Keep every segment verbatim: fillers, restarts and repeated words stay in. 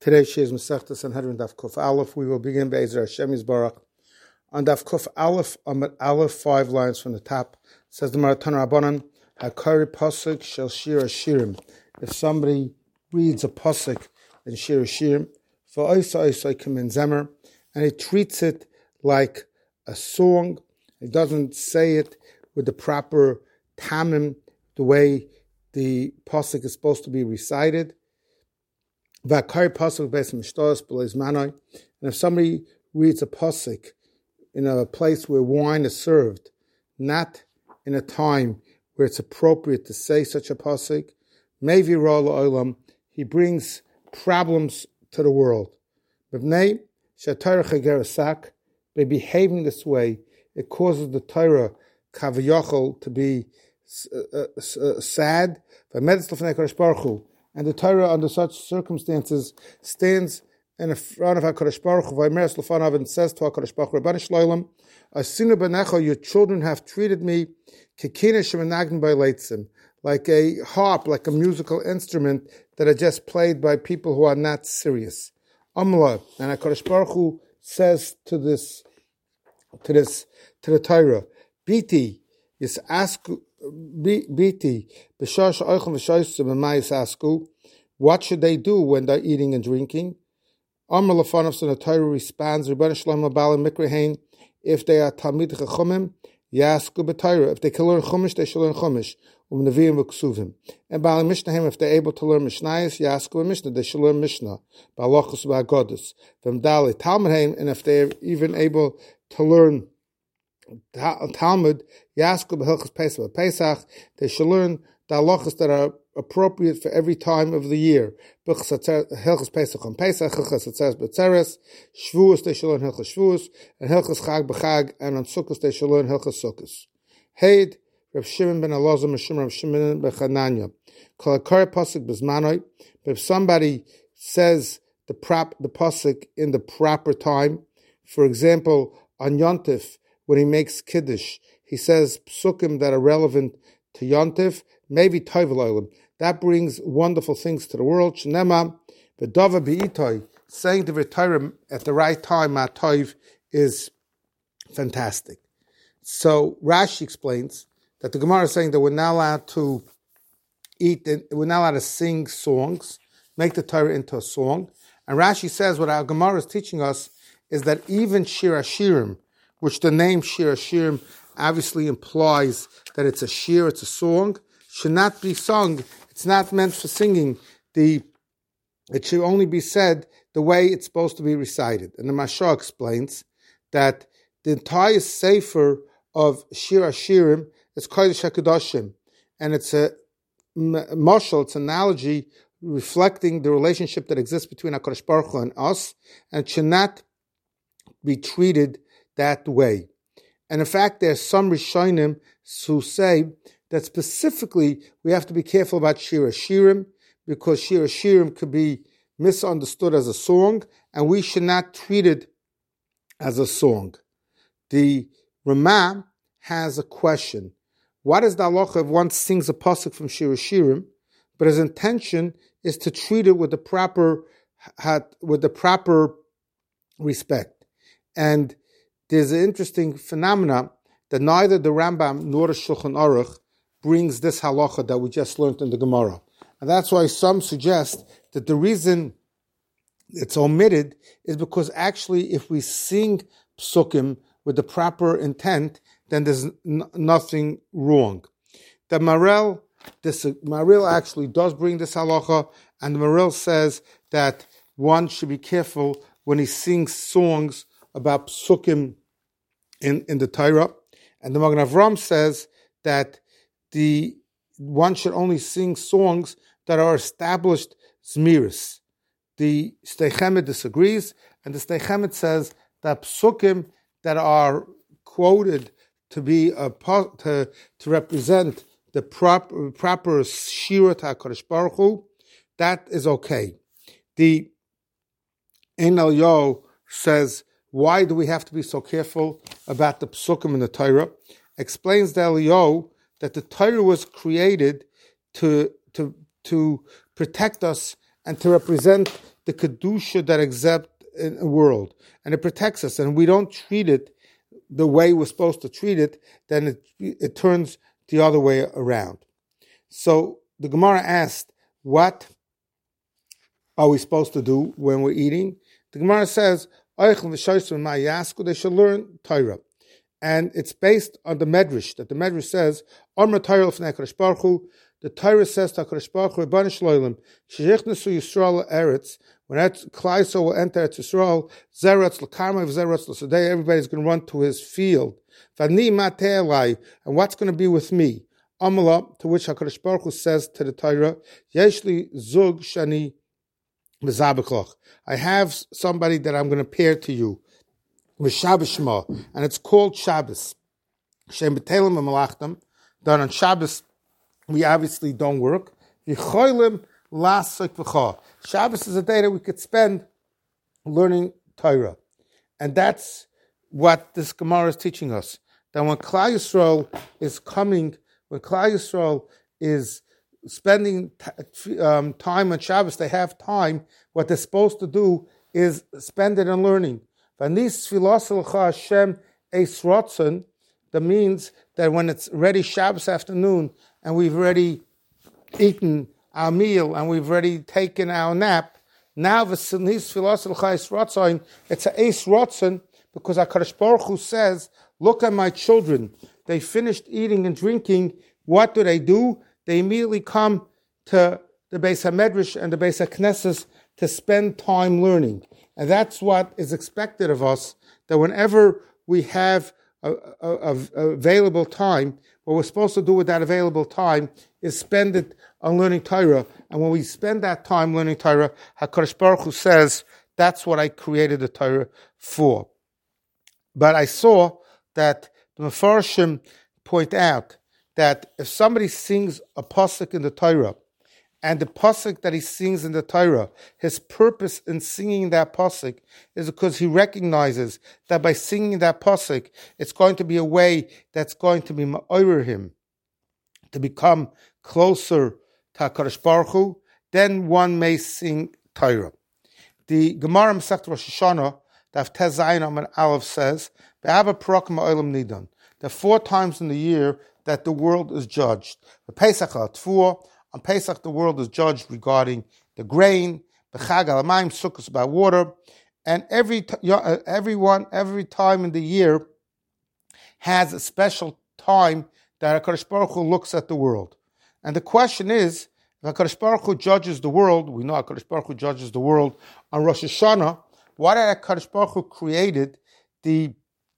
Today's Shir is Masechta Sanhedrin Daf Kuf Aleph. We will begin Be'ezer Hashem Yisbarach on Daf Kuf Aleph, on Aleph, five lines from the top. It says the Maratana Rabbanan, Hakari Pasuk Shel Shir Hashirim. If somebody reads a pasuk in Shir Hashirim, for Oisa Oisa Kamin Zemer, and he treats it like a song, he doesn't say it with the proper tamim, the way the pasuk is supposed to be recited. And if somebody reads a pasuk in a place where wine is served, not in a time where it's appropriate to say such a pasuk, he brings problems to the world. By behaving this way, it causes the Torah kaviyachol to be uh, uh, sad. And the Torah, under such circumstances, stands in front of HaKadosh Baruch Hu and says to HaKadosh Baruch Hu, Rabbanu Shloim, Asinu b'necha, your children have treated me like a harp, like a musical instrument that are just played by people who are not serious. Amla, and HaKadosh Baruch Hu says to this, to this, to the Torah, Biti, is ask. Biti, what should they do when they're eating and drinking? Amar Lafanov, so the Torah responds, if they are Talmid Chachomim, Yasku b'Torah. If they can learn Chumash, they should learn Chumash. Um Nevi'im v'Ksuvim. And Baal Mishnahim, if they're able to learn Mishnayos, Yasku and Mishnah, they should learn Mishnah. Balachos v'Agodus. V'Mdali Talmudheim, and if they're even able to learn Talmud, Yasku b'Hilchos Pesach Pesach, they should learn the halachos that are appropriate for every time of the year. Hilchos Pesach on Pesach, Hilchos Atzeres b'Atzeres, Shvuos they should learn Hilchos Shvuos, and Hilchos Chag b'Chag, and on Sukkos they should learn Hilchos Sukkos. Heid, Rav Shimon ben Elazar, Mishum Rav Shimon ben Chananya. Kol hakar pasuk b'zmanoi, but if somebody says the prop the pasuk in the proper time, for example, on Yontif, when he makes Kiddush, he says psukim that are relevant to Yontif, maybe Toiv. That brings wonderful things to the world. Shnema, v'dava b'itoi, saying the Torah at the right time, Toiv, is fantastic. So Rashi explains that the Gemara is saying that we're not allowed to eat, we're not allowed to sing songs, make the Torah into a song. And Rashi says what our Gemara is teaching us is that even Shir Hashirim, which the name Shir Hashirim obviously implies that it's a shir, it's a song, should not be sung. It's not meant for singing. The It should only be said the way it's supposed to be recited. And the Mashah explains that the entire sefer of Shir Hashirim is Kodesh HaKadoshim, and it's a mashal, it's an analogy reflecting the relationship that exists between HaKadosh Baruch Hu and us, and it should not be treated that way. And in fact, there's some Rishonim who say that specifically we have to be careful about Shir Hashirim, because Shir Hashirim could be misunderstood as a song, and we should not treat it as a song. The Ramah has a question. What is the halacha if one sings a pasuk from Shir Hashirim, but his intention is to treat it with the proper with the proper respect? And there's an interesting phenomena that neither the Rambam nor the Shulchan Aruch brings this halacha that we just learned in the Gemara. And that's why some suggest that the reason it's omitted is because actually if we sing psukim with the proper intent, then there's n- nothing wrong. The Marel, this Marel actually does bring this halacha, and the Marel says that one should be careful when he sings songs about psukim in, in the Torah. And the Magen Avram says that the one should only sing songs that are established zmiris. The Sdei Chemed disagrees, and the Sdei Chemed says that psukim that are quoted to be a, to, to represent the proper proper shira to HaKadosh Baruch Hu, that is okay. The Ein Elyo says, why do we have to be so careful about the psukim in the Torah? Explains the Elio that the Torah was created to to to protect us and to represent the kedusha that exists in the world, and it protects us, and we don't treat it the way we're supposed to treat it, then it, it turns the other way around. So the Gemara asked, what are we supposed to do when we're eating? The Gemara says, they should learn Torah. And it's based on the Medrash, that the Medrash says, the Torah says to HaKadosh Baruch Hu, Rebbeinu Shloim, Sheichnesu Yisrael Eretz, when Klal Yisrael will enter Eretz Yisrael, Zeretz l'karma, Zeretz l'sadei, everybody's going to run to his field. V'ani matei alai, and what's going to be with me? Amala, to which HaKadosh Baruch Hu says to the Torah, Yeshli zug shani mezabekloch. I have somebody that I'm going to pair to you, V'Shabbos Shema, and it's called Shabbos. Shem b'telim v'malachtam, that on Shabbos we obviously don't work. Shabbos is a day that we could spend learning Torah. And that's what this Gemara is teaching us. That when Klal Yisrael is coming, when Klal Yisrael is spending t- um, time on Shabbos, they have time, what they're supposed to do is spend it in learning. That means that when it's already Shabbos afternoon, and we've already eaten our meal, and we've already taken our nap, now it's a Eis Rotzen, because HaKadosh Baruch Hu says, look at my children. They finished eating and drinking. What do they do? They immediately come to the Beis HaMedrash and the Beis HaKnesses to spend time learning. And that's what is expected of us, that whenever we have a, a, a, a available time, what we're supposed to do with that available time is spend it on learning Torah. And when we spend that time learning Torah, HaKadosh Baruch Hu says, that's what I created the Torah for. But I saw that the Mefarshim point out that if somebody sings a pasuk in the Torah, and the pasuk that he sings in the Torah, his purpose in singing that pasuk is because he recognizes that by singing that pasuk, it's going to be a way that's going to be ma'orer him to become closer to HaKadosh Baruch Hu. Then one may sing Torah. The Gemara Masechet Rosh Hashanah, Daf Tez Zayin Amud Aleph says, "Be'ava parakim ha'olam nidan." There are four times in the year that the world is judged. The Pesach HaTfuah. On Pesach, the world is judged regarding the grain, the Chag al-Mayim, Sukkot about water, and every t- everyone, every time in the year has a special time that HaKadosh Baruch Hu looks at the world. And the question is, if HaKadosh Baruch Hu judges the world, we know HaKadosh Baruch Hu judges the world on Rosh Hashanah, why did HaKadosh Baruch Hu created the,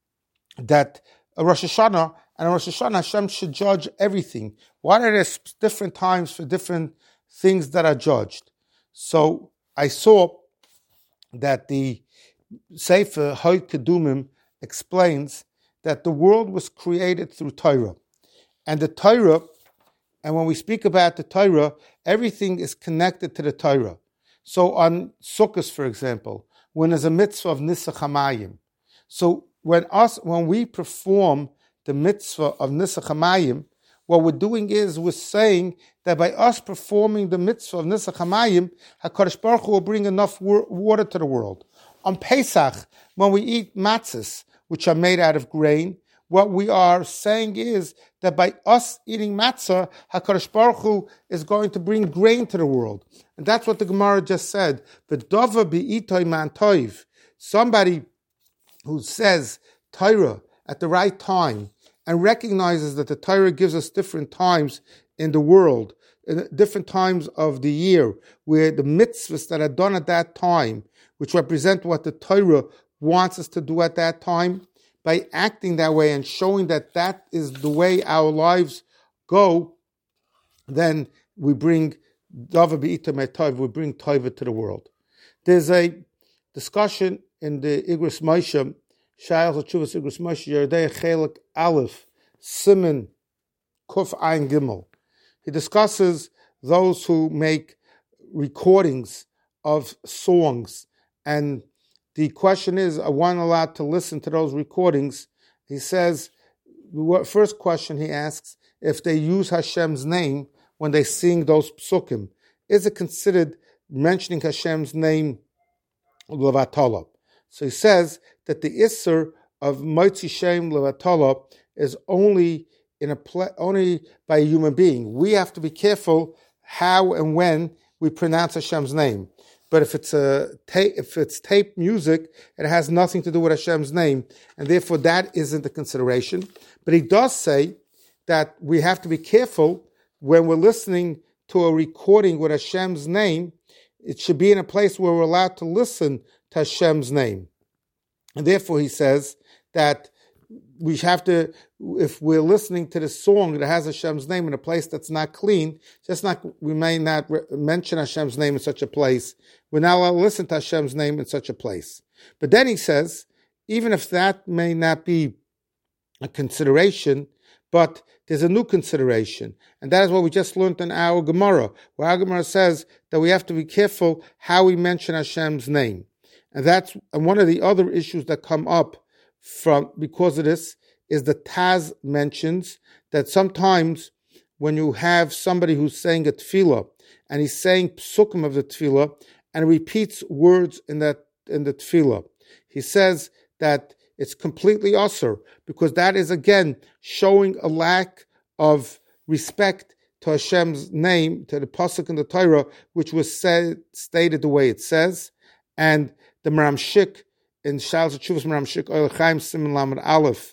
that uh, Rosh Hashanah, and on Rosh Hashanah, Hashem should judge everything? Why are there different times for different things that are judged? So I saw that the Sefer Hoy Kedumim explains that the world was created through Torah. And the Torah, and when we speak about the Torah, everything is connected to the Torah. So on Sukkot, for example, when there's a mitzvah of Nisach HaMayim, so when us, when we perform the mitzvah of Nisach HaMayim, what we're doing is we're saying that by us performing the mitzvah of Nisach HaMayim, HaKadosh Baruch Hu will bring enough water to the world. On Pesach, when we eat matzahs, which are made out of grain, what we are saying is that by us eating matzah, HaKadosh Baruch Hu is going to bring grain to the world. And that's what the Gemara just said. V'dova bi'itoy man toiv. Somebody who says Torah at the right time and recognizes that the Torah gives us different times in the world, in different times of the year, where the mitzvahs that are done at that time, which represent what the Torah wants us to do at that time, by acting that way and showing that that is the way our lives go, then we bring Dava B'ita Me'tov, we bring Tova to the world. There's a discussion in the Igros Moshe, Shayach L'Tshuvas Igros Moshe, Yerdei Chelik Aleph, Siman Kuf Ein Gimel. He discusses those who make recordings of songs, and the question is, are one allowed to listen to those recordings? He says, the first question he asks, if they use Hashem's name when they sing those psukim, is it considered mentioning Hashem's name levatala. So he says that the Isser of Motzi Shem levatala is only in a pla- only by a human being. We have to be careful how and when we pronounce Hashem's name. But if it's a ta- if it's tape music, it has nothing to do with Hashem's name, and therefore that isn't a consideration. But he does say that we have to be careful when we're listening to a recording with Hashem's name. It should be in a place where we're allowed to listen to Hashem's name. And therefore he says that we have to, if we're listening to the song that has Hashem's name in a place that's not clean, just not, we may not re- mention Hashem's name in such a place. We're not allowed to listen to Hashem's name in such a place. But then he says, even if that may not be a consideration, but there's a new consideration. And that is what we just learned in our Gemara, where our Gemara says that we have to be careful how we mention Hashem's name. And that's and one of the other issues that come up from because of this is the Taz mentions that sometimes when you have somebody who's saying a tefillah and he's saying psukim of the tefillah and repeats words in that in the tefillah, he says that it's completely usher because that is again showing a lack of respect to Hashem's name, to the pasuk in the Torah, which was said stated the way it says, and the Maramshik in Shal Tshuvas Maramshik Oil Chaim Siman Lamed Aleph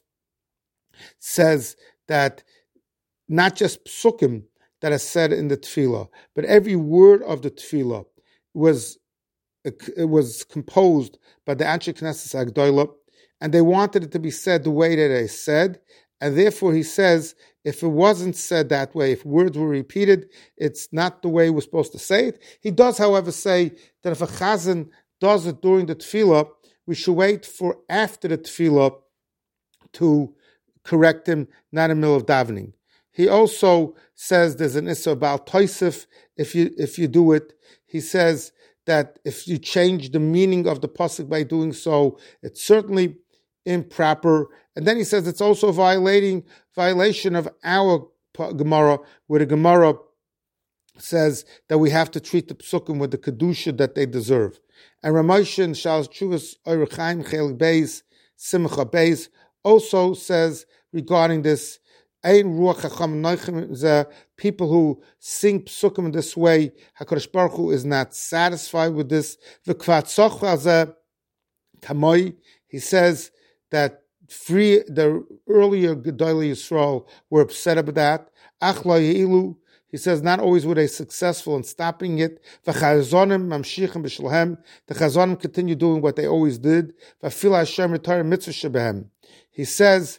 says that not just psukim that are said in the tefillah, but every word of the tefillah was it was composed by the Anshe Knesset Agdolah, and they wanted it to be said the way that they said, and therefore he says if it wasn't said that way, if words were repeated, it's not the way we're supposed to say it. He does, however, say that if a chazan does it during the tefillah, we should wait for after the tefillah to correct him, not in the middle of davening. He also says there's an issur about toisif if you if you do it. He says that if you change the meaning of the pasuk by doing so, it's certainly improper. And then he says it's also violating violation of our Gemara, where the Gemara says that we have to treat the psukim with the kedusha that they deserve. And Ramoshin Shal Tshuvas Ohr Chaim Chelik Beis Simcha Beis also says regarding this, Ein Ruach Chacham Noichem Zeh, people who sing psukim in this way, HaKadosh Baruch Hu is not satisfied with this. V'kvat Sochva Zeh Kamoi, he says that free the earlier Gedolei Yisrael were upset about that. Ach lo yi'ilu, he says, not always were they successful in stopping it. V'chazonim mamshichim b'shalhem. The chazonim continue doing what they always did. V'afil Hashem retire mitzvah shebehem. He says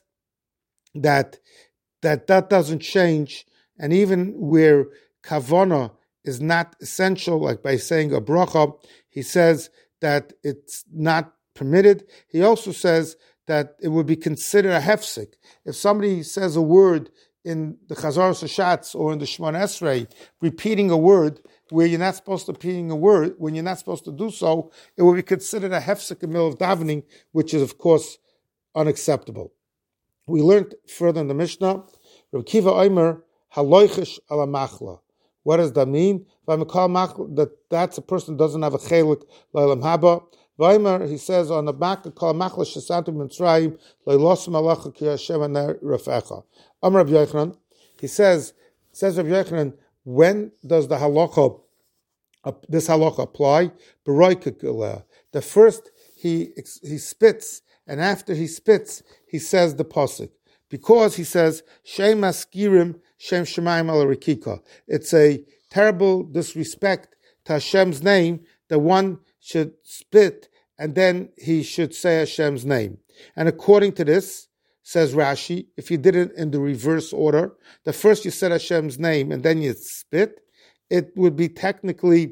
that that that doesn't change, and even where kavana is not essential, like by saying a bracha, he says that it's not permitted. He also says that it would be considered a hefsek. If somebody says a word in the Chazar Sashatz or in the Shemona Esrei, repeating a word where you're not supposed to repeating a word, when you're not supposed to do so, it will be considered a hefsek in the middle of davening, which is, of course, unacceptable. We learned further in the Mishnah, Rav Kiva Omer, haloichish ala machla. What does that mean? That that's a person who doesn't have a chelik l'olam haba. Vaymer, he says on the back, call machla shesantu mitzrayim le'losim alacha ki Hashem aner rafecha. Amar Rabbi Yochanan, he says, says Rabbi Yochanan, when does the halacha, uh, this halacha apply? The first he he spits, and after he spits, he says the pasuk, because he says Shem askirim Shem Shemayim al Rikika. It's a terrible disrespect to Hashem's name that one should spit and then he should say Hashem's name. And according to this, says Rashi, if you did it in the reverse order, the first you said Hashem's name and then you spit, it would be technically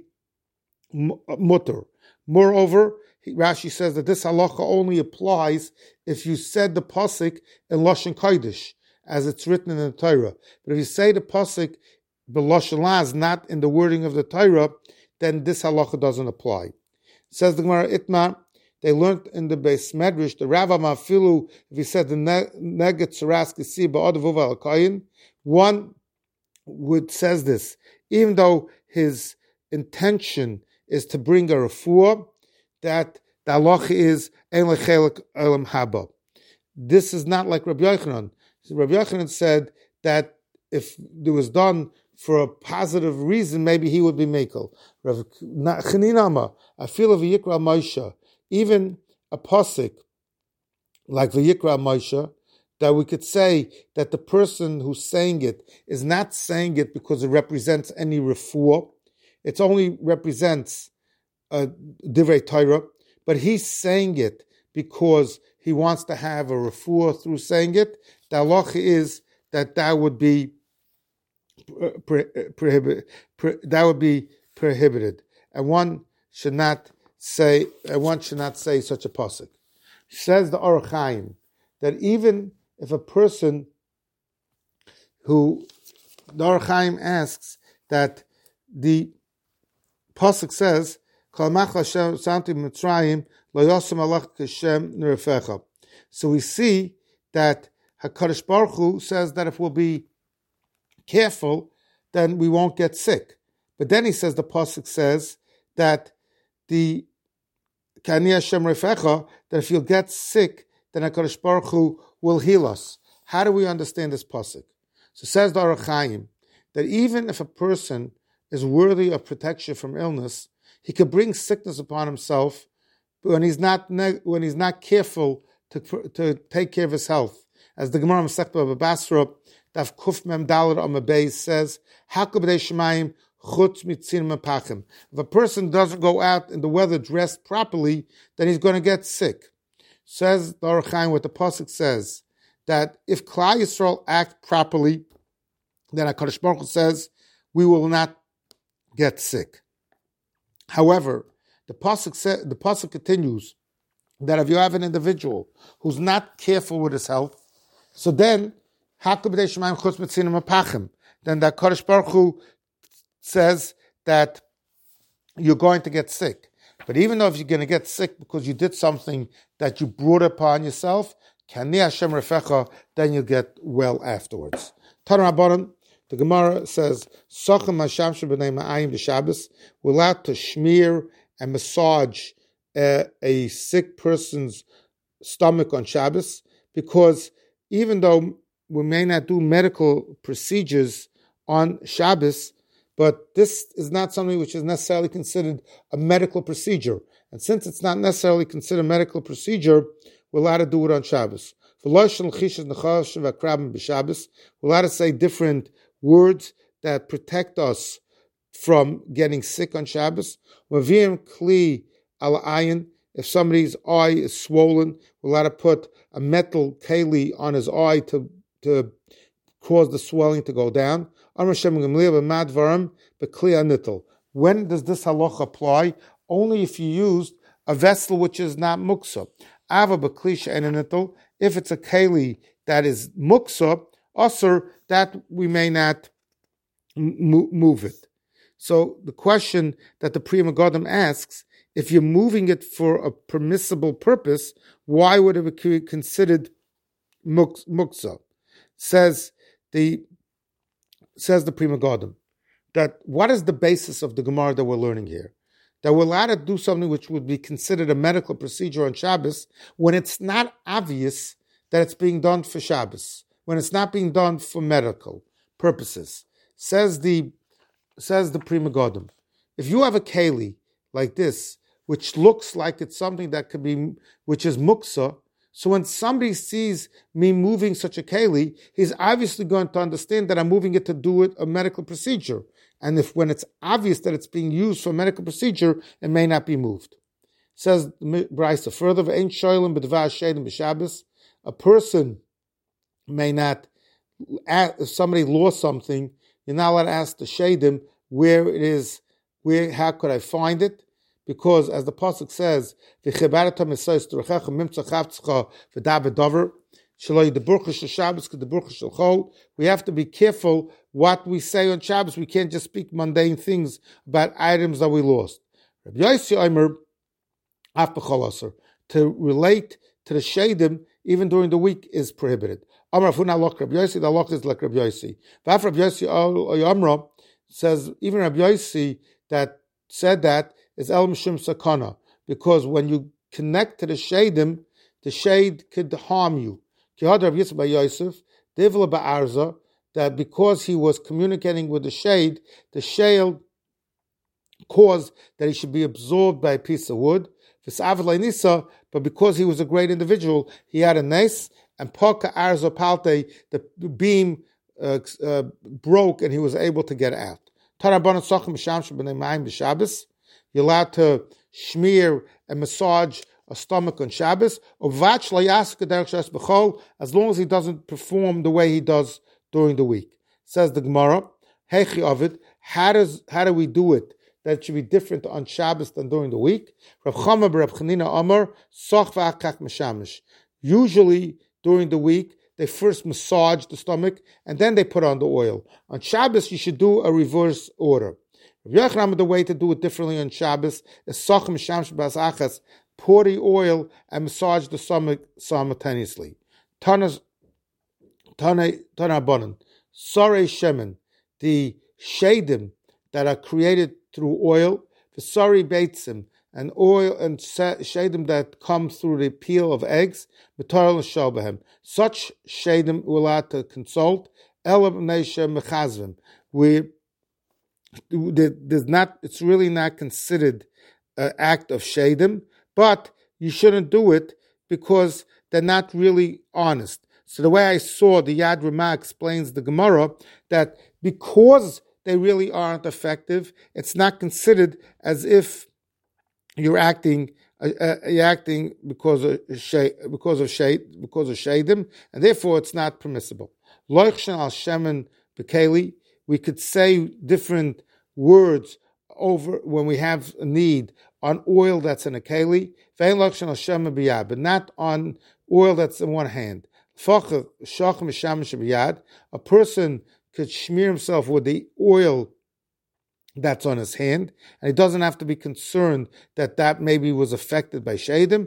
mutter. Moreover, Rashi says that this halacha only applies if you said the pasuk in Lashon Kodesh, as it's written in the Torah. But if you say the pasuk b'Lashon Laz, not in the wording of the Torah, then this halacha doesn't apply. It says the Gemara Itmar, they learned in the Beis Medrash, the Rava Mafilu, if he said the Neged Tzaras Kisi Ba'adavuv al Kayin, one would says this, even though his intention is to bring a refuah that the halacha is ein lechelik olam haba. This is not like Rabbi Yochanan. Rabbi Yochanan said that if it was done for a positive reason, maybe he would be mekel. Rav Chaninama, I feel of Vayikra Moshe, even a posik like Vayikra Moshe, that we could say that the person who's saying it is not saying it because it represents any refuah. It only represents a divrei Torah, but he's saying it because he wants to have a refuah through saying it. The halacha is that that would be prohibited. That would be prohibited, and one should not say. And one should not say such a pasuk. Says the Orach Chaim that even if a person who the Orach Chaim asks that the pasuk says, "Kol mach Hashem santi Mitzrayim lo yosem alach kashem nerefecha." So we see that HaKadosh Baruch Hu says that if we'll be careful, then we won't get sick. But then he says, the pasuk says that the Kani Hashem refecha, that if you'll get sick, then HaKadosh Baruch Hu will heal us. How do we understand this pasuk? So says the Orach Chaim that even if a person is worthy of protection from illness, he could bring sickness upon himself when he's not when he's not careful to to take care of his health. As the Gemara Masechta Baba Basra Daf Kuf Mem Daled on Beis says, "Hakabdei Shemayim chutz mitzinim apachim." If a person doesn't go out in the weather dressed properly, then he's going to get sick. Says the Orach Chaim, what the pasuk says, that if Klal Yisrael act properly, then HaKadosh Baruch Hu says we will not get sick. However, the pasuk says, the pasuk continues that if you have an individual who's not careful with his health, so then then the Kodesh Baruch Hu says that you're going to get sick. But even though if you're going to get sick because you did something that you brought upon yourself, then you'll get well afterwards. Tanur Rabbanan, the Gemara says, we're allowed to smear and massage uh, a sick person's stomach on Shabbos, because even though we may not do medical procedures on Shabbos, but this is not something which is necessarily considered a medical procedure. And since it's not necessarily considered a medical procedure, we're allowed to do it on Shabbos. We're allowed to say different words that protect us from getting sick on Shabbos. If somebody's eye is swollen, we're allowed to put a metal keli on his eye to to cause the swelling to go down. When does this halacha apply? Only if you used a vessel which is not muksa. If it's a keli that is muksa, asur, that we may not move it. So the question that the Pri Megadim asks, if you're moving it for a permissible purpose, why would it be considered muksa? Says the says the Pri Megadim that what is the basis of the Gemara that we're learning here? That we're allowed to do something which would be considered a medical procedure on Shabbos when it's not obvious that it's being done for Shabbos, when it's not being done for medical purposes. Says the says the Pri Megadim, if you have a keli like this, which looks like it's something that could be, which is muksa, so when somebody sees me moving such a keli, he's obviously going to understand that I'm moving it to do it a medical procedure. And if when it's obvious that it's being used for a medical procedure, it may not be moved. Says Brisa further, a person may not, if somebody lost something, you're not allowed to ask the shadim where it is, where, how could I find it? Because as the pasuk says, we have to be careful what we say on Shabbos. We can't just speak mundane things about items that we lost. To relate to the shadim even during the week is prohibited. The says even Rabbi Yossi that said that is El Mishum Sakana, because when you connect to the Shadim, the shade could harm you. Kihad Rav Yitzchak bar Yosef, Divla ba'arza, that because he was communicating with the shade, the shade caused that he should be absorbed by a piece of wood. But because he was a great individual, he had a nes, and Paka Arza Palte, the beam uh, uh, broke and he was able to get out. You're allowed to smear and massage a stomach on Shabbos, as long as he doesn't perform the way he does during the week. Says the Gemara, Hechi Ovid, how does how do we do it that it should be different on Shabbos than during the week? Rav Chama bar Rav Chanina Amar, Soch v'achach meshamish. Usually during the week they first massage the stomach and then they put on the oil. On Shabbos you should do a reverse order. Rav Yochanan, the way to do it differently on Shabbos is Soch meshamish b'asachas, pour the oil and massage the stomach simultaneously. Tanas Tana Bonan, Sare Shemen, the shadim that are created through oil, the Sari Beitzim, and oil and shadim that come through the peel of eggs, B'Torah l'Shalbahem. Such shadim we're allowed to consult. Elav Neisha Mechazvim. We there's not. It's really not considered an act of shadim, but you shouldn't do it because they're not really honest. So the way I saw the Yad Ramah explains the Gemara that because they really aren't effective, it's not considered as if you're acting uh, you're acting because of shade, because of shade, because of shadim, and therefore it's not permissible. Loichshan al shemen bekeli. We could say different words over when we have a need on oil that's in a keli, but not on oil that's in one hand. A person could smear himself with the oil that's on his hand, and he doesn't have to be concerned that that maybe was affected by shadim.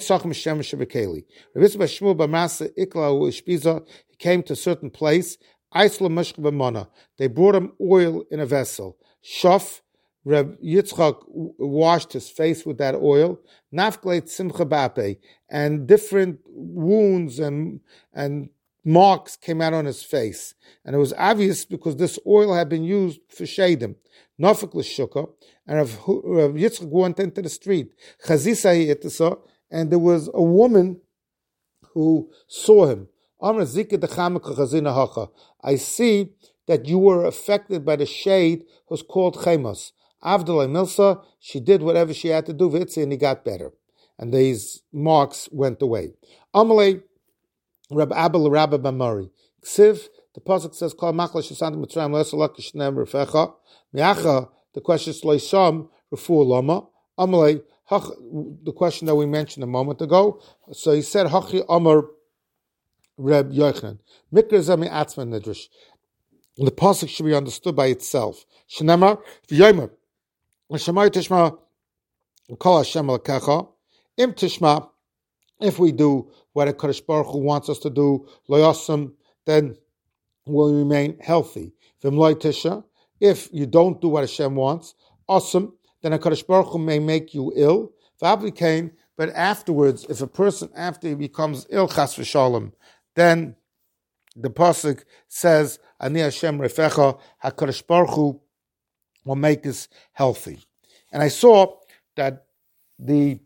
He came to a certain place. They brought him oil in a vessel. Shaf, Reb Yitzchak washed his face with that oil. Nafkleit simcha bape, and different wounds and and marks came out on his face, and it was obvious because this oil had been used for shadim. Nafik l'shuka, and Reb Yitzchak went into the street. Chazisa, and there was a woman who saw him. I see that you were affected by the shade who's called Chemos. Avdalai Milsa, she did whatever she had to do, Vitzi, and he got better. And these marks went away. Amalei, Rab Abel Rabba Bamari. Ksiv, the Pasuk says, Kol Machla Shasant Mitzrayim Lesalak Shnem Refecha. Miacha, the question is Leisham, Refu Lama. Amalei, the question that we mentioned a moment ago. So he said, Hachi Amar Reb Yochanan. Mikra Zami Atzman Nidrash. The pasuk should be understood by itself. Shnema v'yomer l'shamay tishma kol Hashem l'kecha im tishma. If we do what a Kadosh Baruch Hu wants us to do, loyasam, then we'll remain healthy. V'mloy tisha. If you don't do what Hashem wants, awesome, then a Kadosh Baruch Hu may make you ill. V'avli but afterwards, if a person after he becomes ill, chas v'shalom, then the pasuk says, "Ani Hashem refecha." Hakadosh Baruch Hu will make us healthy. And I saw that the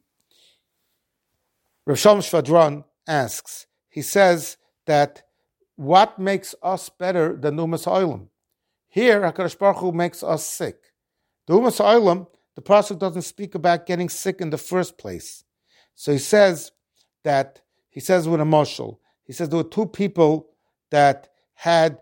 Rav Shalom Shvadron asks. He says that what makes us better than the Umas Ha'olam? Here, Hakadosh Baruch Hu makes us sick. The Umas Ha'olam, the pasuk doesn't speak about getting sick in the first place. So he says that he says with a mashal. He says there were two people that had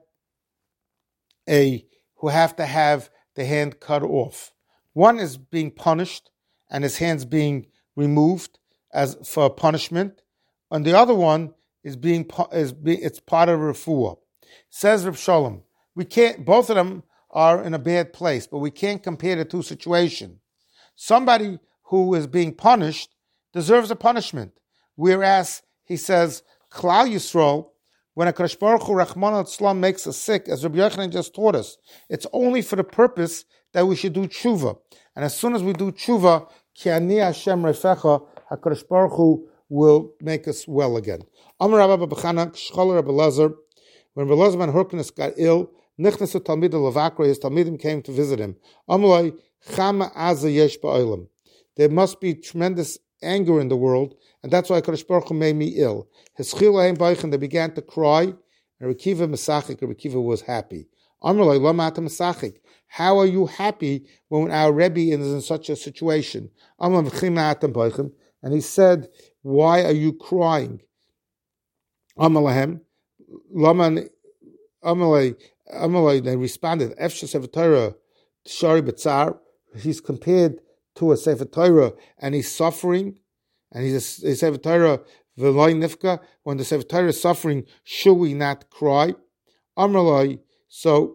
a, who have to have the hand cut off. One is being punished and his hand's being removed as for punishment, and the other one is being, is being it's part of refuah. Says Reb Shalom, we can't, both of them are in a bad place, but we can't compare the two situations. Somebody who is being punished deserves a punishment, whereas he says, Klal Yisrael, when a Kadosh Baruch Hu Rachmana Litzlan makes us sick, as Rabbi Yochanan just taught us, it's only for the purpose that we should do tshuva. And as soon as we do tshuva, Ki ani Hashem refecha, HaKadosh Baruch Hu will make us well again. Amar Rabba B'chana, Shcholer Rabbi Lazar, when Rabbi Lazar ben Hyrcanus got ill, Nichnasu Talmid Levakra, his Talmidim came to visit him. Amalai Chama Aza Yesh Ba'olam. There must be tremendous anger in the world, and that's why HaKadosh Baruch Hu made me ill. His Chilaim Baichen, they began to cry, and Rekiva Mesachik, Rekiva was happy. Amalai Lama Ata Mesachik. How are you happy when our Rebbe is in such a situation? Amalai V'chima Atam Baichen. And he said, why are you crying? Amalahem, Laman, Amalai, Amalai, they responded, Efsha Sefer Torah, Shari B'tzar, he's compared to a Sefer Torah, and he's suffering, and he's a, a Sefer Torah, V'loi Nifka, when the Sefer Torah is suffering, should we not cry? Amalai, so,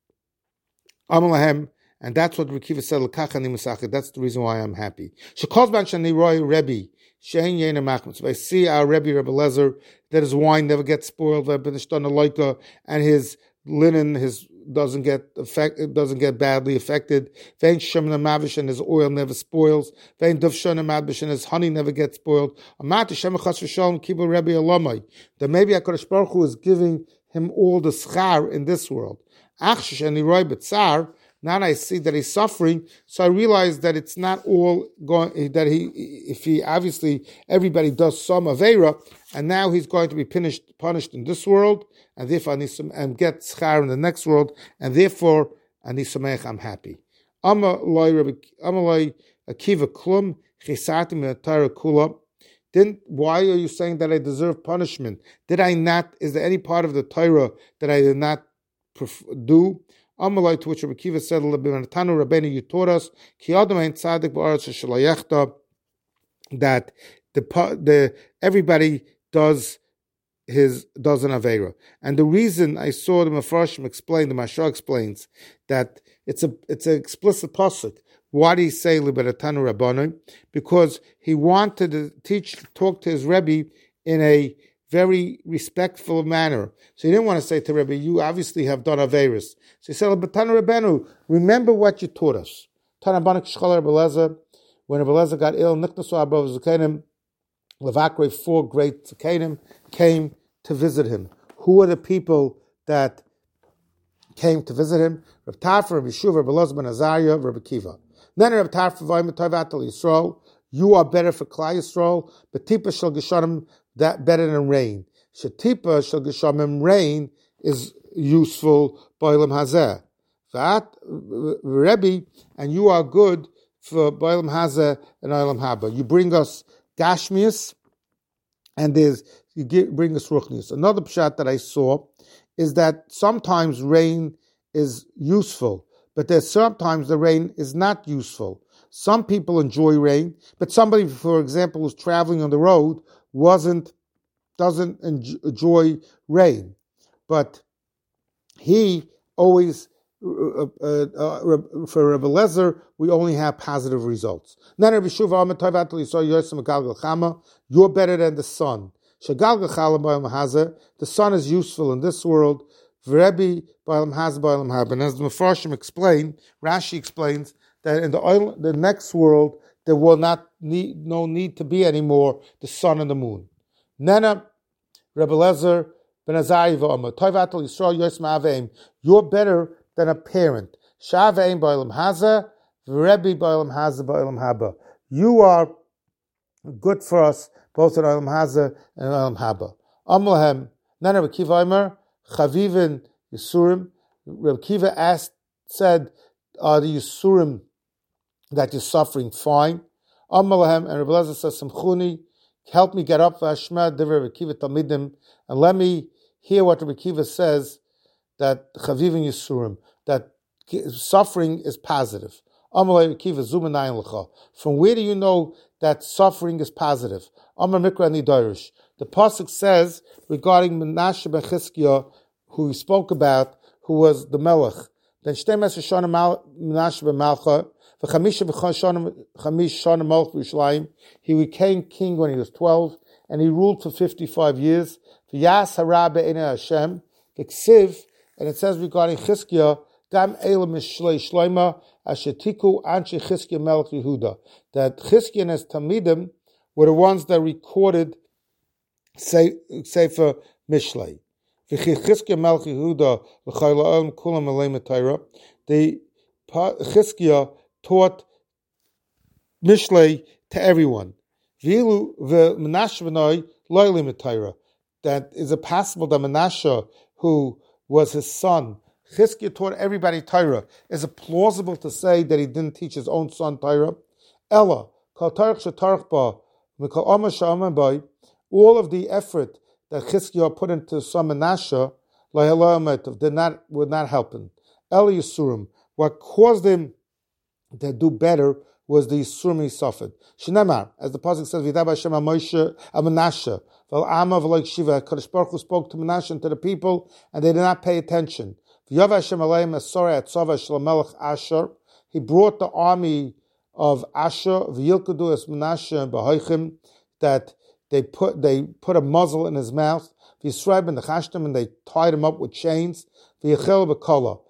Amalahem, and that's what Rekiva said, L'kachani Mesachik, that's the reason why I'm happy. Shekolzban Shani Roy Rebbe, Shein Yena Machmas. If I see our Rebbe, Rebbe Lezer, that his wine never gets spoiled, and his linen, his doesn't get affect, doesn't get badly affected. Vein Shemna Mavish, and his oil never spoils. Vein Duv Shana Madbish, and his honey never gets spoiled. Amat Shemachas V'Shalom Kibbur Rebbe Alamai. That maybe HaKadosh Baruch Hu is giving him all the schar in this world. Achshish and Roy B'tzar. Now I see that he's suffering, so I realize that it's not all going, that he, if he, obviously, everybody does some Aveira, and now he's going to be punished, punished in this world, and therefore, and get schar in the next world, and therefore, anisamech, I'm happy. Amalai Akiva Klum, Chisatim Atara Kula. Then why are you saying that I deserve punishment? Did I not, is there any part of the Torah that I did not do? Amalai, to which Rabbi Kiva said, Tanu Rabbeinu, you taught us that the the everybody does his does an aveira, and the reason I saw the Mefarshim explain, the Mashar explains that it's a it's an explicit pasuk. Why did he say Liberatanu Rabbanu? Because he wanted to teach, talk to his Rebbe in a very respectful manner. So he didn't want to say to Rebbe, you obviously have done Averis. So he said, B'tanu Rabbenu, remember what you taught us. Tana Banak Shchal Rebbe Lezer, when Rebbe Lezer got ill, Nichnasu Abrav Zakenim, Levakre, four great Zakenim, came to visit him. Who are the people that came to visit him? Reb Tarfa, Reb Yeshuv, Reb Elazar ben Azariah, Reb Akiva. Then Reb Tarfa, Vayim Tovatel Yisrael, you are better for Klal Yisrael, but Tipa Shel Geshanim, that better than rain. Shetipa Shel Geshamim, rain is useful Ba'olam Hazeh. That Rebbe, and you are good for Ba'olam Hazeh and Olam Haba. You bring us Gashmius, and there's you give, bring us Ruchnius. Another pshat that I saw is that sometimes rain is useful, but there's sometimes the rain is not useful. Some people enjoy rain, but somebody, for example, who's traveling on the road wasn't doesn't enjoy rain, but he always uh, uh, uh, for Rebbe Lezer we only have positive results. You're better than the sun. The sun is useful in this world. And as the Mefarshim explain, Rashi explains that in the oil, the next world there will not need no need to be anymore the sun and the moon. Nana Rebbe Lezer ben Azariah v'Omer Toivatel Yisrael Yos Ma'aveim. You're better than a parent. Sha'aveim ba'olam hazeh v'Rebbe ba'olam hazeh ba'olam haba. You are good for us both in olam hazeh and olam haba. Amlahem Nana Rebbe Kiva Omer Chavivin Yisurim. Rebbe Kiva asked, said, are the Yisurim that you're suffering fine? Amalahem, and Rebbe Lezer says, Samchuni, help me get up, Vashma Divrei Rebbe Kiva Talmidim, and let me hear what Rebbe Kiva says, that Chavivin Yisurim, that suffering is positive. Amalei Rebbe Kiva Zumanayim L'cha. From where do you know that suffering is positive? Amar Mikra Ani Darish. The pasuk says regarding Menashe ben Chizkiah, who we spoke about, who was the Melech. Then Shtemes Shana Menashe ben Malcha, v'chamisha v'chamish Shana Melech v'Yushalayim. He became king when he was twelve, and he ruled for fifty-five years. V'yas hara be'enei Hashem, v'ksiv, and it says regarding Chizkiah Gam Elam Mishlei Shloima Ashetiku Anche Chizkiah Melech Yehuda. That Chizkiah and his Talmidim were the ones that recorded Sefer Mishlei. Chizkiah Melech Yehuda L'chai La'olam Kulam Alei Torah. The Chizkiah taught Mishlei to everyone. V'ilu v'Menashe v'noi loyli Torah. That is it possible that Menashe, who was his son, Chizkiah taught everybody Torah? Is it plausible to say that he didn't teach his own son Torah? Ella kol tarich shetarich ba mikol amar she'amar ba. All of the effort that Chizkiah put into son Menashe did not would not help him. Ella Yisurim. What caused him to do better was the Yisurim he suffered. Shnemar, as the pasuk says, V'yidab Hashem al Moshe al Menashe, v'al Ama v'lo Shiva. Kadosh Baruch Hu spoke to Menashe and to the people, and they did not pay attention. V'yav Hashem aleim esorei atzava shel Melech Asher. He brought the army of Asher, v'yilkadu es Menashe and b'hoichim, that they put they put a muzzle in his mouth. V'yisrael and chashtem, and they tied him up with chains. V'yichel b'kola.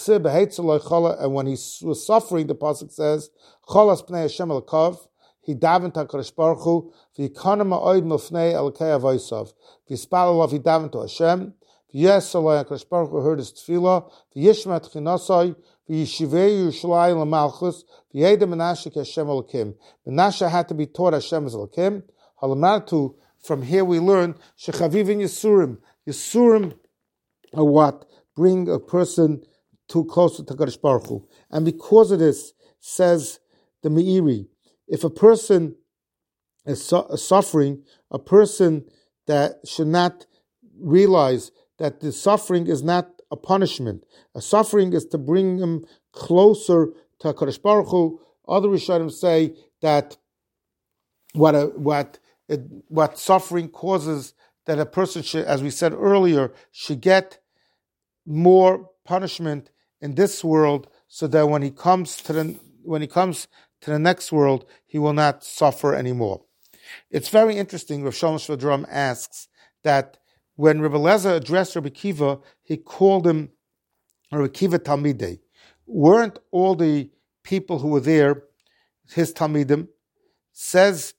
And when he was suffering, the pasuk says, "Cholas pnei Hashem elakav." He davened to Hakadosh Baruch Hu. V'yikana ma'od milfnei elokei avosav. V'yispal alav. He davened to Hashem. V'yes aloi Hakadosh Baruch Hu heard his tefillah. V'yishma tchinasai. V'yishivei Yerushalayim l'malchus. V'yeda Menashe ki Hashem elokim. Menashe had to be taught Hashem is elokim. Halamatu. From here we learn shechavivin Yisurim. Yisurim are what bring a person too closer to Kadosh Baruch Hu. And because of this, says the Meiri, if a person is su- suffering, a person that should not realize that the suffering is not a punishment. A suffering is to bring him closer to Kadosh Baruch Hu. Other Rishonim say that what a, what it, what suffering causes, that a person should, as we said earlier, should get more punishment in this world, so that when he comes to the when he comes to the next world, he will not suffer anymore. It's very interesting. Rav Shalom Shvadram asks that when Rebbe Lezer addressed Rebbe Kiva, he called him Rebbe Kiva Talmidei. Weren't all the people who were there his Talmidim? Says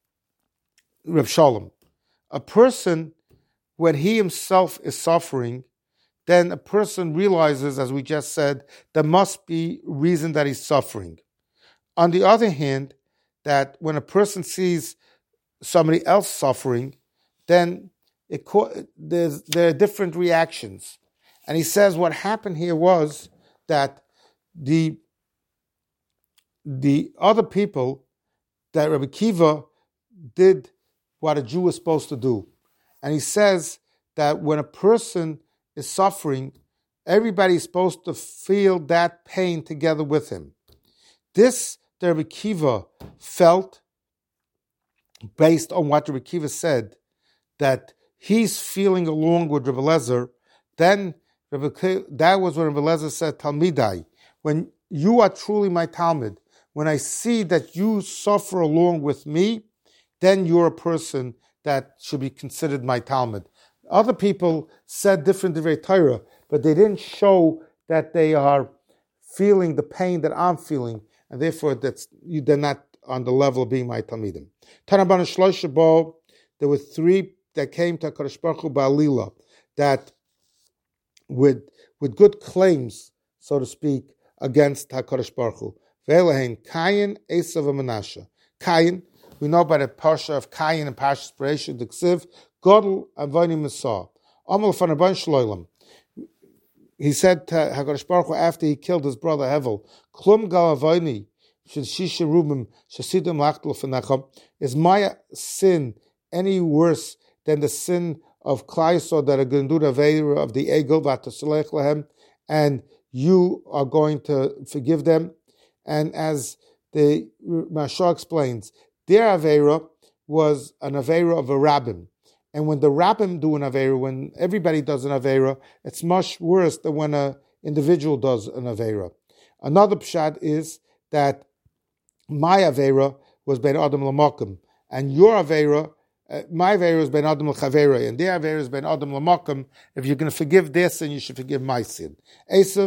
Rav Shalom, a person, when he himself is suffering, then a person realizes, as we just said, there must be reason that he's suffering. On the other hand, that when a person sees somebody else suffering, then it there's, there are different reactions. And he says what happened here was that the, the other people, that Rebbe Kiva did what a Jew is supposed to do. And he says that when a person is suffering, everybody is supposed to feel that pain together with him. This, the Rebbe Kiva felt, based on what Rebbe Kiva said, that he's feeling along with Rebbe Lezer. Then Rebbe Kiva, that was when Rebbe Lezer said, Talmidai, when you are truly my Talmud, when I see that you suffer along with me, then you're a person that should be considered my Talmud. Other people said different divrei Torah, but they didn't show that they are feeling the pain that I'm feeling, and therefore that's you, they're not on the level of being my Talmidim. Tanabana Shloisha Bo, there were three that came to HaKadosh Baruch Hu Ba'alila, that with with good claims, so to speak, against HaKadosh Baruch Hu. Ve'elahein Kayin, Esav, and Menashe. Kayin, we know by the parsha of Kayin and Parshas Bereishis, the Ksiv, Godel Avoni Masah. Amal Fanabon Shloilam. He said to HaKadosh Baruch Hu after he killed his brother Hevel, Klum Gal Avoni Shisha Rubim Shasidim Lachtel Fenechem. Is my sin any worse than the sin of Klal Yisrael that are going to do the Aveira of the Egel V'Atasalech Lahem, and you are going to forgive them? And as the Mashal explains, their Aveira was an Aveira of a Rabbim. And when the Rabbim do an Aveira, when everybody does an Aveira, it's much worse than when an individual does an Aveira. Another pshat is that my Aveira was Ben Adam L'Makom, and your Aveira, uh, my Aveira is Ben Adam L'Chavera, and their Aveira is Ben Adam L'Makom. If you're going to forgive their sin, you should forgive my sin. Esav,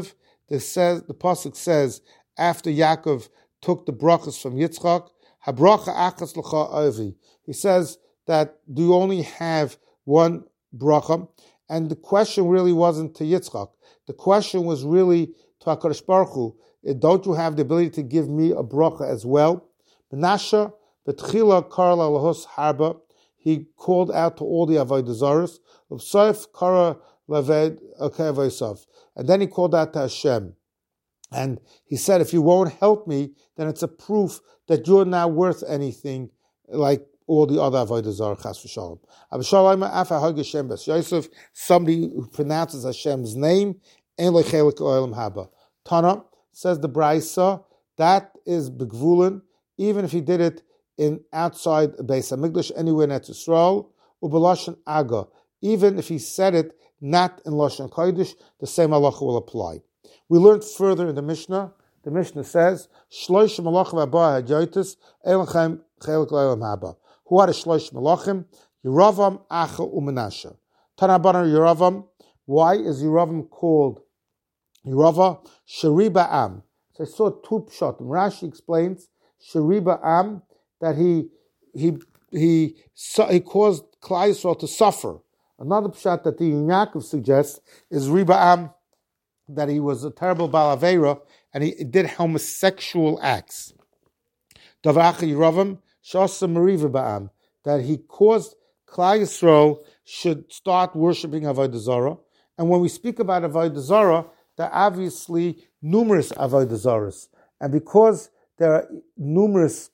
This says the pasuk says after Yaakov took the brachas from Yitzchak, habracha achas l'cha avi. He says that do you only have one bracha? And the question really wasn't to Yitzchak. The question was really to HaKadosh Baruch Hu. Don't you have the ability to give me a bracha as well? Menashe betchila karla lahos harba. He called out to all the avodah zaros. L'psoif kara laved akevaysav. And then he called out to Hashem. And he said, if you won't help me, then it's a proof that you're not worth anything like all the other avodah zarah, chas v'shalom. Avshalom afa hag Hashem bes Yosef, somebody who pronounces Hashem's name, ein lechelik olam haba. Tana, says the Braisa, that is begvulen, even if he did it in outside Beis Hamikdash, anywhere in Eretz Yisrael, ubelashon aga, even if he said it not in Lashon Kodesh, the same halacha will apply. We learned further in the Mishnah. The Mishnah says, Shlosh malachim haba hadyotis elechem chelik olam haba. Who are the Shlosh malachim? Yeravam, Acha, uMenashe. Tanabanan Yeravam. Why is Yeravam called Yerava? Sheriba Am. So I saw two pshatim. Rashi explains Sheriba Am that he he he he caused Klal Yisrael to suffer. Another pshat that the Yaakov suggests is Riba Am, that he was a terrible Baal Aveira and he did homosexual acts. Davacha Yeravam Shasa Meriva Ba'am, that he caused Klal Yisrael should start worshipping Avodah Zarah. And when we speak about Avodah Zarah, there are obviously numerous Avodah Zarahs. And because there are numerous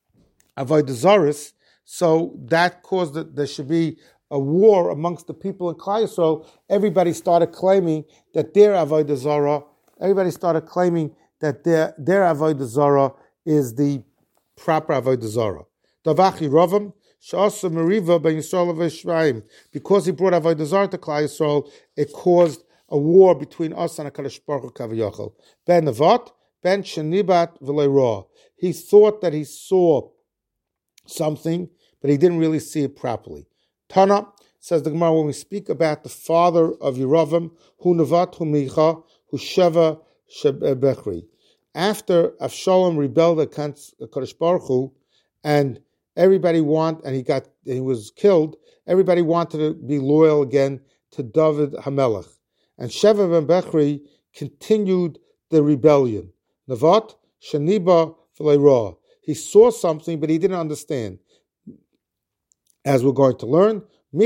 Avodah Zarahs, so that caused that there should be a war amongst the people in Klal Yisrael. Everybody started claiming that their Avodah Zarah, everybody started claiming that their, their Avodah Zarah is the proper Avodah Zarah. Davachi Ravam, Sha'asa Meriva ben Yisrael v'Yishmaim. Because he brought Avodah Zarah to Klal Yisrael, it caused a war between us and HaKadosh Baruch Hu Kaviyachal. Ben Nevat, Ben Shenibat v'Leirah. He thought that he saw something, but he didn't really see it properly. Tana, says the Gemara, when we speak about the father of Yeravam, Hu Nevat Hu Micha, Hu Sheva Shebechri. After Avshalom rebelled against HaKadosh Baruch Hu, and everybody want, and he got, he was killed, everybody wanted to be loyal again to David HaMelech. And Sheva ben Bechri continued the rebellion. Nevat, Shaniba v'Leirah. He saw something, but he didn't understand. As we're going to learn,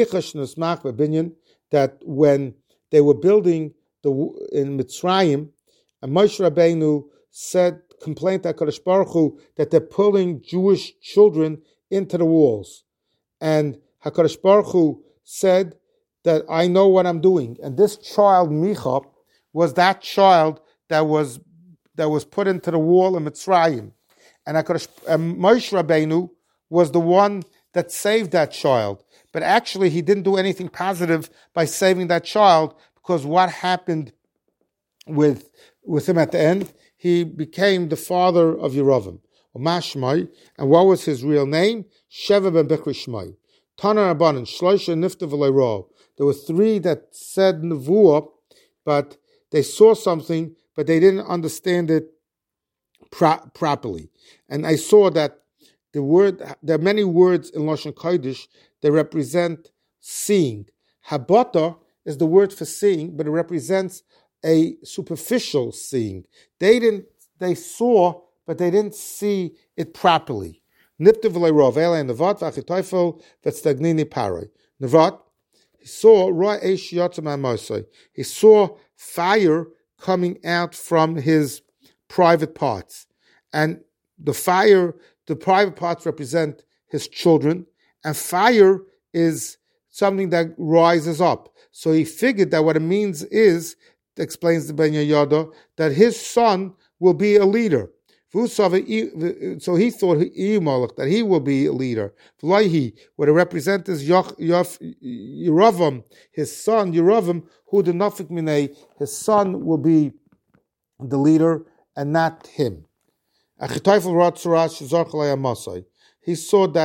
that when they were building the in Mitzrayim, and Moshe Rabbeinu said, complained to HaKadosh Baruch Hu that they're pulling Jewish children into the walls. And HaKadosh Baruch Hu said that I know what I'm doing. And this child, Micha, was that child that was that was put into the wall in Mitzrayim. And HaKadosh, and Moshe Rabbeinu was the one that saved that child. But actually, he didn't do anything positive by saving that child, because what happened with, with him at the end? He became the father of Yeravam. And what was his real name? Sheva ben Bechri Shmai. Tana Rabbanan, Shloisha Nifta v'Leirah. There were three that said Nevuah, but they saw something, but they didn't understand it pro- properly. And I saw that the word, there are many words in Lashon Kodesh that represent seeing. Habata is the word for seeing, but it represents a superficial seeing. They didn't, they saw, but they didn't see it properly. Nifta v'Leirah, V'elei Nevat, V'achitoifel, V'tzdagnini Paroi. Nevat, he saw Ra Eish Yotzim HaMosai. He saw fire coming out from his private parts. And the fire, the private parts represent his children, and fire is something that rises up. So he figured that what it means is, explains the Ben Yehoyada, that his son will be a leader. So he thought that he will be a leader. What it represents is Yeravam, his son, Yeravam, who the Nafik Minei, his son will be the leader and not him. He saw that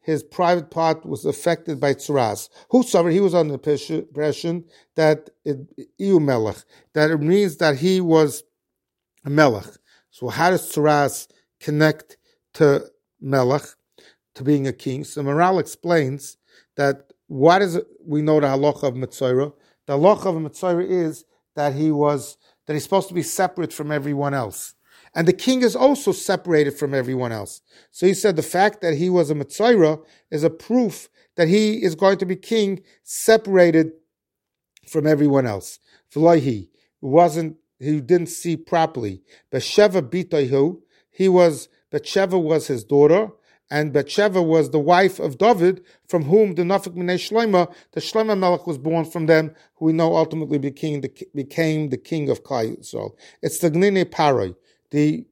his private part was affected by tzuras. Who suffered? He was under the impression that it, Iu Melech, that it means that he was a Melech. So how does tzuras connect to Melech, to being a king? So Maral explains that what is it, we know the halacha of Mitzorah. The halacha of Mitzorah is that he was that he's supposed to be separate from everyone else. And the king is also separated from everyone else. So he said the fact that he was a Mitzorah is a proof that he is going to be king separated from everyone else. He wasn't, he didn't see properly. Besheva Bitoihu, he was, Bethsheba was his daughter, and Bethsheba was the wife of David, from whom the Nafik Minei Shlomo, the Shlomo Melech was born from them, who we know ultimately became the, became the king of Klal Yisrael. It's the Gnine Paroi, the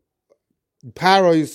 Paroi's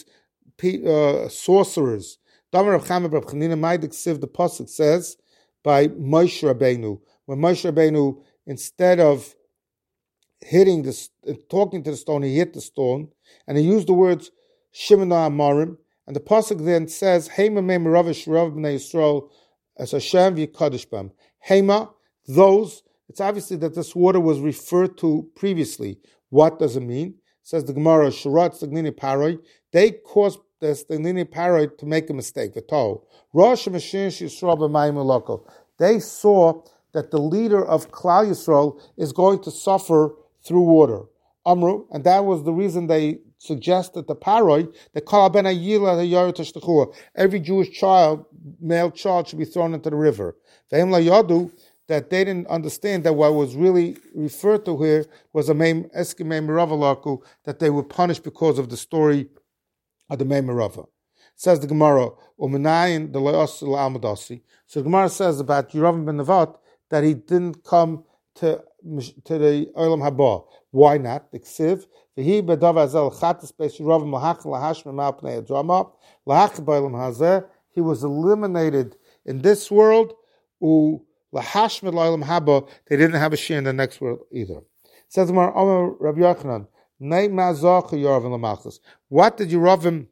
uh, sorcerers. Damar of Chama Reb Chanina Maidik Siv, the pasuk says by Moshe Rabbeinu, when Moshe Rabbeinu, instead of hitting the talking to the stone, he hit the stone, and he used the words Shimona Amarim. And the pasuk then says, "Hema me meravish rav bnei Yisrael as Hashem v'yikadosh bam." Hema, those. It's obviously that this water was referred to previously. What does it mean? It says the Gemara, "Sharat Stagnini Paroi." They caused the Stagnini Paroi to make a mistake. The Torah, Rosh Hashanah Yisrael b'mayim uloko. They saw that the leader of Klal Yisrael is going to suffer through water. Amru, and that was the reason they suggested the paroi that kol ben ayila hayar tashtachua. Every Jewish child, male child, should be thrown into the river. Ve'em la yadu, that they didn't understand that what was really referred to here was a meim eskimei meravalaku, that they were punished because of the story of the meim merava. Says the Gemara, umenayin the leos l'almadasi. So the Gemara says about Yeravim ben Nevat that he didn't come to to the Olam Haba. Why not? The Ksiv, v'hi bedav hazel chatas beis Yeravim lahach lahashme ma'pnei adrama lahach b'olam hazeh. He was eliminated in this world. U lahashme l'olam haba. They didn't have a share in the next world either. It says Gemara, Omer Rabbi Yochanan, nei ma'zach Yeravim l'malchus. What did Yeravim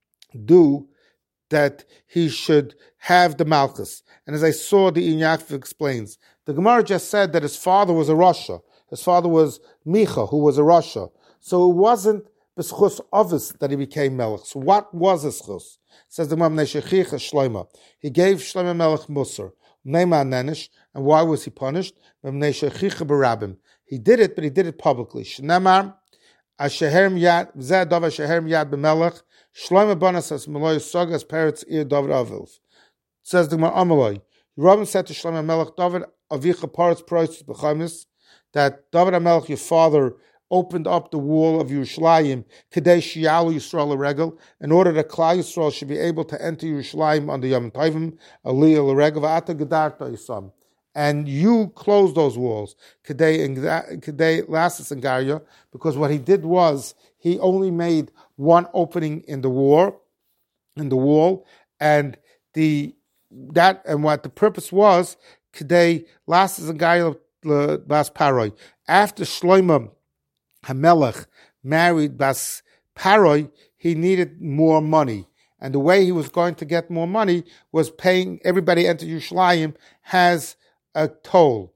do that he should have the malchus? And as I saw, the Inyakv explains, the Gemara just said that his father was a Rasha. His father was Micha, who was a Rasha. So it wasn't b'schus Avis that he became Melech. So what was his chus? Says the Gemara, Neshechicha Shloima. He gave Shlomo Melech Musar. Neima Nenish. And why was he punished? Neshechicha Barabim. He did it, but he did it publicly. Shnemar, Asheherm Yad, Zadav Asheherm Yad B'Melech, Shlomo Banas as Meloy Sogas Peretz Ir David Avilv. Says the Gemara Amaloi. Yeravim said to Shlomo Melech, David Avicha Paretz Proitz B'Chamis, that David HaMelech, your father, opened up the wall of Yerushalayim, Kedei Shialu Yisrael Regel, in order that Klal Yisrael should be able to enter Yerushalayim under Yom Tovim, Aliyah Regel, V'ata Gedarta Yisam. And you closed those walls, Kedei Kedei Lasses and Garya, because what he did was he only made one opening in the wall, in the wall, and the that and what the purpose was, Kedei Lasses and Garya Bas Paroi. After Shlomo HaMelech married Bas Paroi, he needed more money. And the way he was going to get more money was paying everybody enter Yerushalayim has a toll.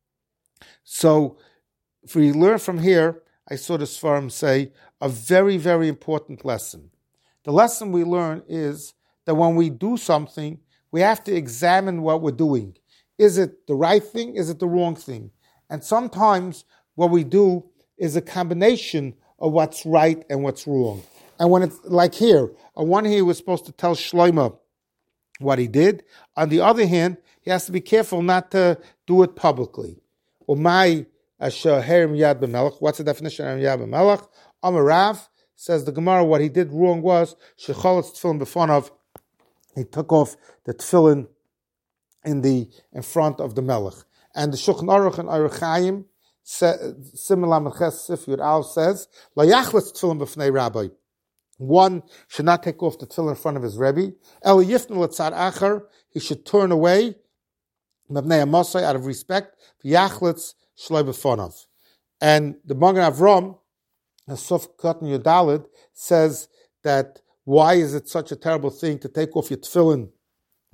So if we learn from here, I saw the Sfarim say, a very, very important lesson. The lesson we learn is that when we do something, we have to examine what we're doing. Is it the right thing? Is it the wrong thing? And sometimes what we do is a combination of what's right and what's wrong. And when it's like here, on one hand, he was supposed to tell Shlomo what he did. On the other hand, he has to be careful not to do it publicly. Umay asher herim yad b'melech. What's the definition of yad b'melech? Amarav says the Gemara, what he did wrong was shecholetz tefillin b'fonav. He took off the tefillin in the in front of the Melech. And the Shulchan Aruch and Aruch Chaim, similar Meches Sif Yud Al says, La yachletz tefillin b'fnei rabbi. One should not take off the tefillin in front of his Rebbe. El yifnu l'tzad achar, he should turn away mabnei Amasai out of respect. V'yachletz shloi b'fonav. And the Magen Avram, Suf Katan Yudalid, says that why is it such a terrible thing to take off your tefillin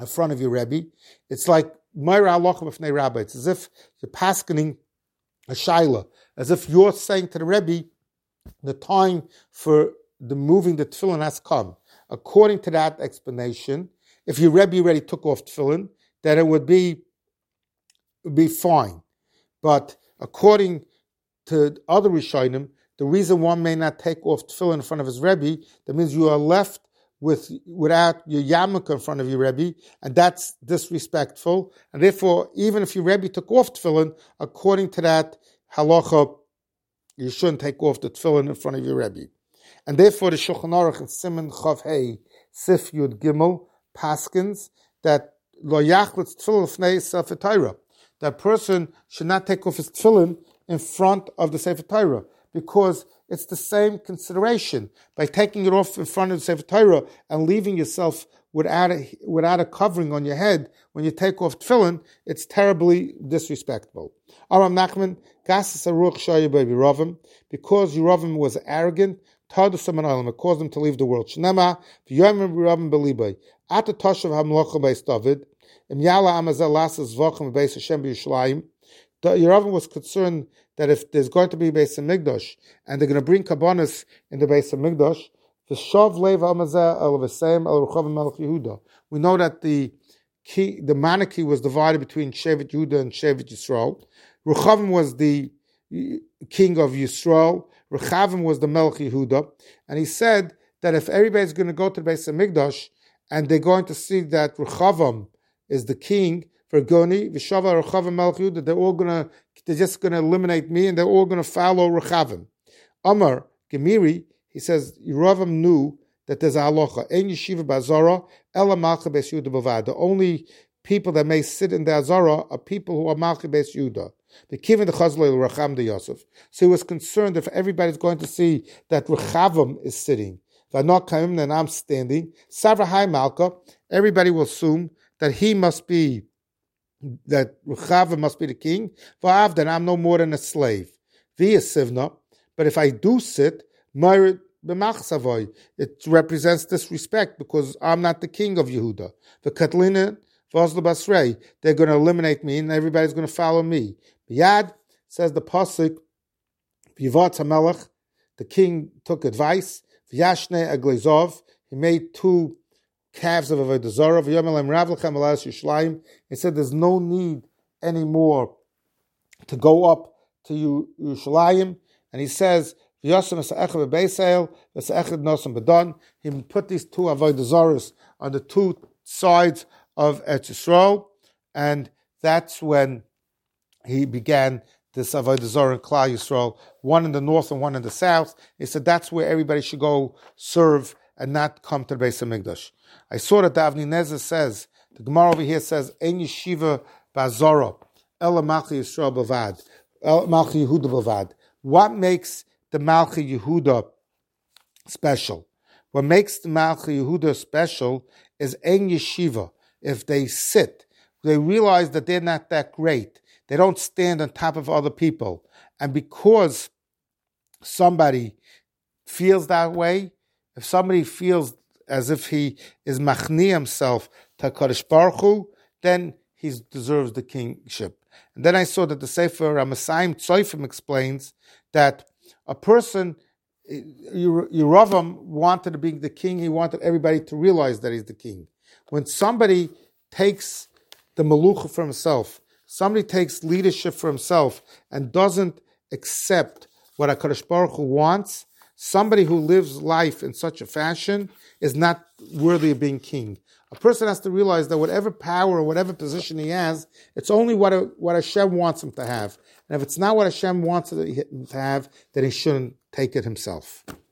in front of your Rebbe. It's like Meira Alocha B'fnei Rabbi. It's as if you're paskening a shaila, as if you're saying to the Rebbe, the time for the moving the tefillin has come. According to that explanation, if your Rebbe already took off tefillin, then it would be, would be fine. But according to other Rishonim, the reason one may not take off tefillin in front of his Rebbe, that means you are left with without your yarmulke in front of your Rebbe, and that's disrespectful. And therefore, even if your Rebbe took off tefillin, according to that halacha, you shouldn't take off the tefillin in front of your Rebbe. And therefore, the Shulchan Aruch in Siman Chav Hei Sif Yud Gimel paskins that lo yachlitz tefillin fnei Sefer Torah. That person should not take off his tefillin in front of the Sefer Torah, because it's the same consideration. By taking it off in front of the Sefer Torah and leaving yourself without a, without a covering on your head, when you take off tefillin, it's terribly disrespectful. Aram Nachman, Gasas Aruch Shaya Baby Ravim, because Yeravim was arrogant, it caused them to leave the world. Shnema, V'yomim Ravim Belibay, Ata Toshav HaMlocha Beis David, Im Yala Amazel Lasas Vachim Beis Hashem B'Yushalayim. The Yeravim was concerned that if there's going to be Beis Hamikdash and they're going to bring Kabbanis in the Beis Hamikdash, the Shav Lev Amazeh El V'Seim El Rechavim Melech Yehuda. We know that the key, the monarchy was divided between Shevet Yehuda and Shevet Yisrael. Rechavim was the king of Yisrael. Rechavim was the Melech Yehuda. And he said that if everybody's going to go to the Beis Hamikdash and they're going to see that Rechavim is the king, for Goni, Vishava Rechavim Melech Yehuda, they're all gonna, they're just gonna eliminate me, and they're all gonna follow Rechavim. Amar Gemiri, he says, Yeravim knew that there's a halacha. Ein yeshiva b'azara ela malcha beis Yehuda b'vad. The only people that may sit in the azara are people who are malcha beis Yehuda. The kivin the chazlei l'racham de Yosef. So he was concerned if everybody's going to see that Rechavim is sitting, v'anok kaim, and I'm standing, Savra Hai Malka, everybody will assume that he must be, that Rechavim must be the king. V'av, then I'm no more than a slave. V'ya sivna, but if I do sit, it represents disrespect because I'm not the king of Yehuda. The Katlina, Basrei, they're going to eliminate me and everybody's going to follow me. Biyad, says the pasuk, V'yivat HaMelech, the king took advice. V'yashne Aglezov, he made two calves of Avodah Zarah. V'yomelem Rav Lechem Elas Yishlayim. He said there's no need anymore to go up to Yerushalayim. And he says, he put these two Avodah Zarahs on the two sides of Eretz Yisrael, and that's when he began this Avodah Zarah in Klal Yisrael, one in the north and one in the south. He said that's where everybody should go serve and not come to the Beis Hamikdash. I saw that the Avnei Nezer says, the Gemara over here says, Ein yeshiva b'azara ela malchi Yisrael b'vad, el malchi Yehuda b'vad. What makes the Malchi Yehuda special? What makes the Malchi Yehuda special is Ein Yeshiva. If they sit, they realize that they're not that great. They don't stand on top of other people. And because somebody feels that way, if somebody feels as if he is machni himself to Kadosh Baruch Hu, then he deserves the kingship. And then I saw that the Sefer Ramasayim Tzoifim explains that a person, Yeravim wanted to be the king, he wanted everybody to realize that he's the king. When somebody takes the malucha for himself, somebody takes leadership for himself and doesn't accept what HaKadosh Baruch Hu wants, somebody who lives life in such a fashion is not worthy of being king. A person has to realize that whatever power or whatever position he has, it's only what, a, what Hashem wants him to have. And if it's not what Hashem wants him to have, then he shouldn't take it himself.